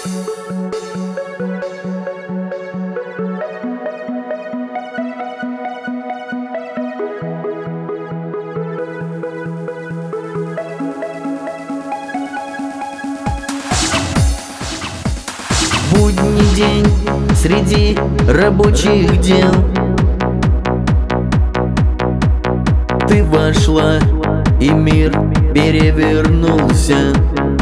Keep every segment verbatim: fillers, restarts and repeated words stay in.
Будний день среди рабочих дел. Ты вошла, и мир перевернулся.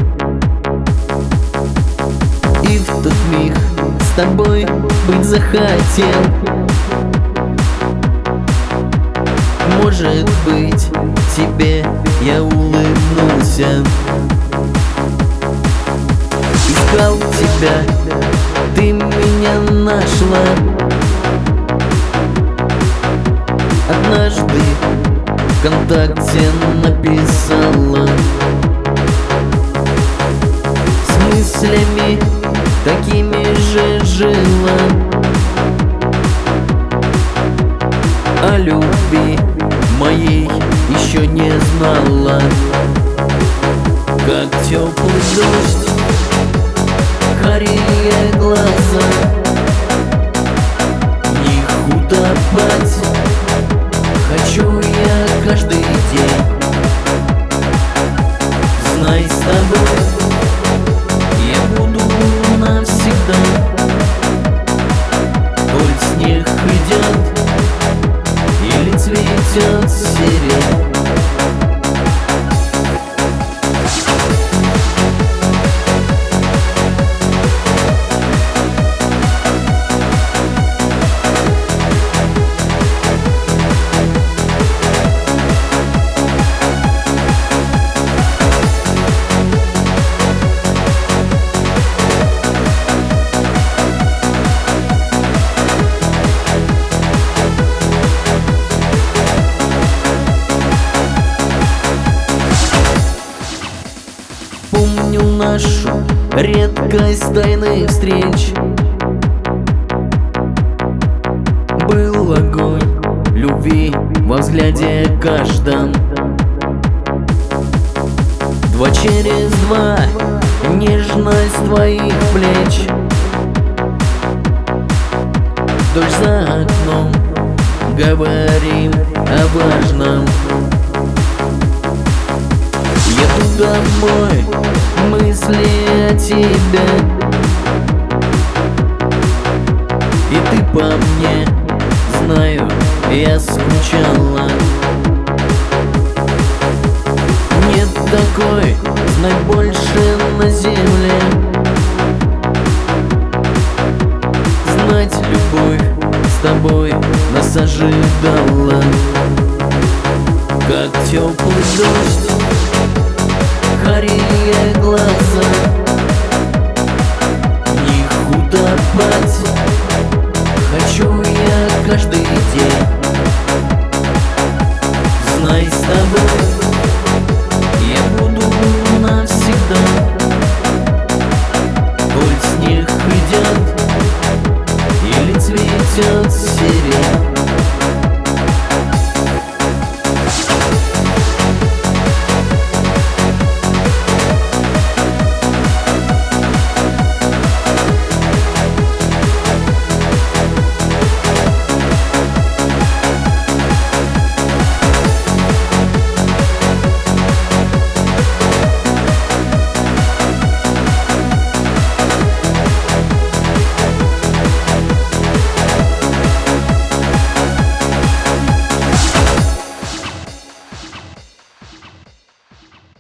И в тот миг с тобой быть захотел. Может быть, тебе я улыбнулся. Искал тебя, ты меня нашла. Однажды ВКонтакте написала. С мыслями такими же жила. О любви моей еще не знала. Как теплый дождь, карие глаза, в них утопать хочу я каждый день. Знай, с тобой я буду навсегда. Коль снег идет или цветет сирень. Помню нашу редкость тайных встреч. Был огонь любви во взгляде каждом. Два через два нежность твоих плеч. Дождь за окном, говорим о важном. Еду домой, мысли о тебе. И ты по мне, знаю, я скучала. Нет такой, знать больше на земле. Знать любовь с тобой нас ожидала.